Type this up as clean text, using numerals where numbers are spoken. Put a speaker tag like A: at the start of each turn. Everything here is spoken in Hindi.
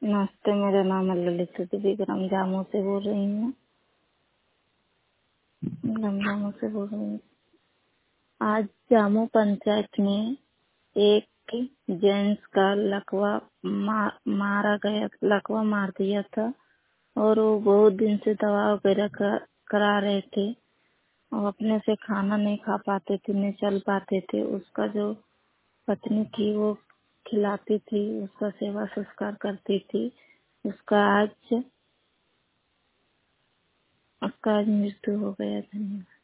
A: नमस्ते, मेरा नाम है ललिता देवी। गरमजामों से बोल रही हूँ। गरमजामों से बोल रही हूँ। आज जामू पंचायत में एक जेंट्स का लकवा मार दिया था और वो बहुत दिन से दवा वगैरह करा रहे थे और अपने से खाना नहीं खा पाते थे, नहीं चल पाते थे। उसका जो पत्नी थी वो खिलाती थी, उसका सेवा संस्कार करती थी। उसका आज मृत्यु हो गया। धन्यवाद।